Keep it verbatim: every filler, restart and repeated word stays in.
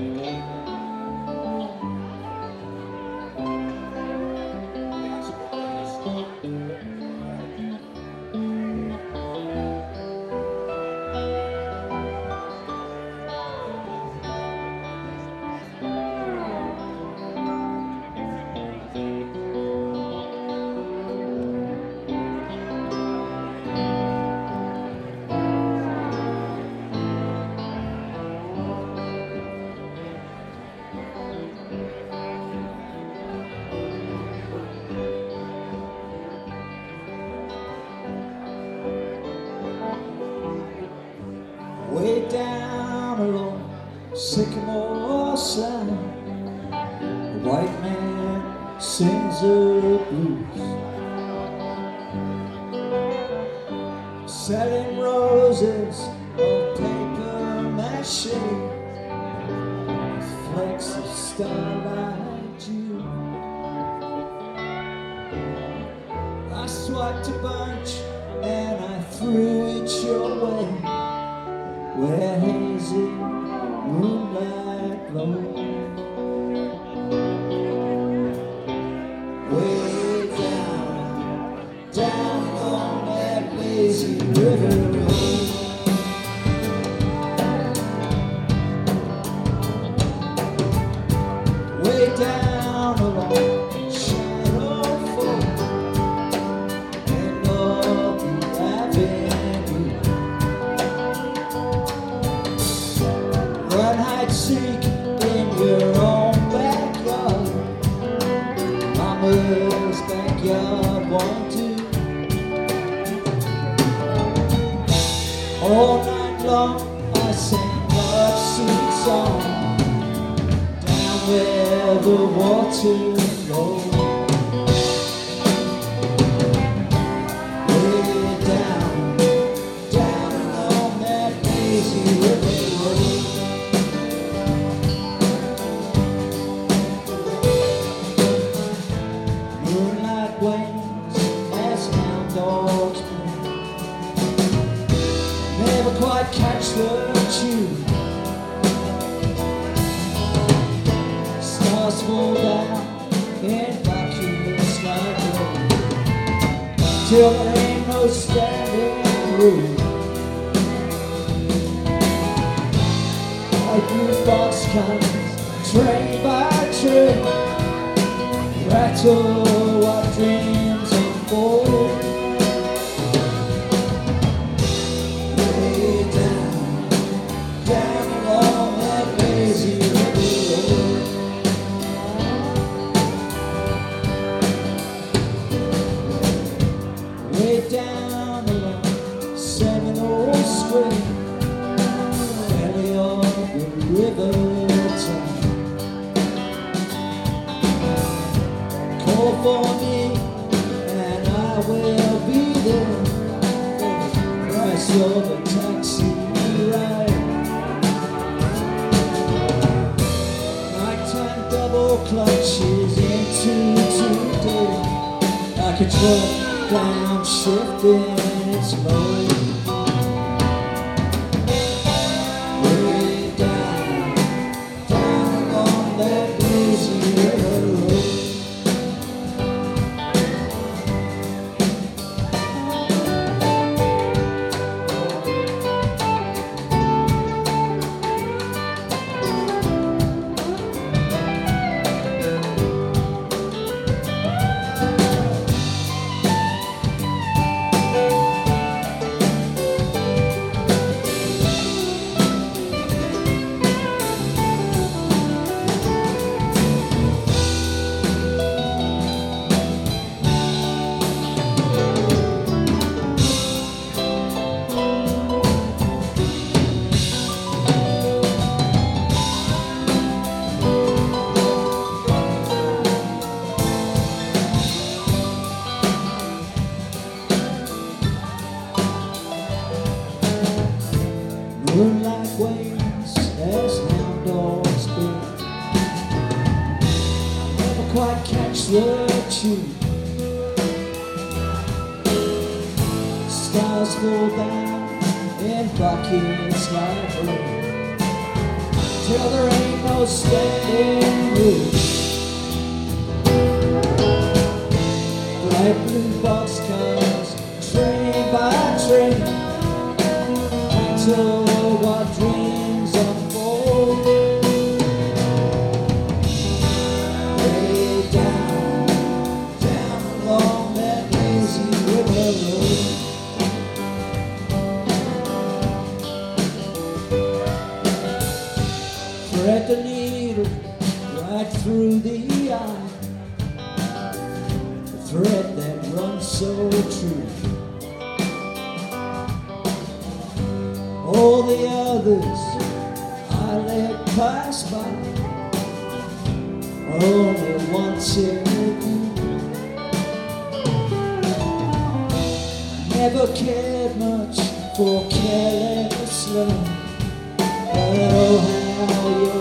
Way down along Sycamore side, the white man sings the blues, selling roses of paper mache, flakes of starlight dew. I swiped a bunch and I threw it your way, where hazy moonlight glows. Way down, down on that lazy river road. Way down along Shadow Folk and all the avenue. Run hide and seek in your own backyard, Mama's backyard, one, two. All night long I sang love sweet song down where the water goes. Way down, down along that lazy river road. Moonlight wanes as hound dogs play, never quite catch the tune. Stars fall down in vacuous night road, till there ain't no standing room. A blue box comes train by train, rattle what dreams unfold. Way down, down along that lazy river road. Way down along Seminole Square, valley of the river Tide. Call for me and I will be there, price of a taxi ride. Nighttime double clutches into today, like a truck down shifting its load. Way down, down along that lazy river road. Moonlight wanes as hound dogs bay, never quite catch the tune. Stars fall down in buckets like rain, till there ain't no standing room. Black blue boxcars, train by train, until what dreams unfold. Way down, down along that lazy river road. Thread the needle right through the eye, the thread that runs so true. All the others I let pass by, only wanted you. I never cared much for careless love, but oh how you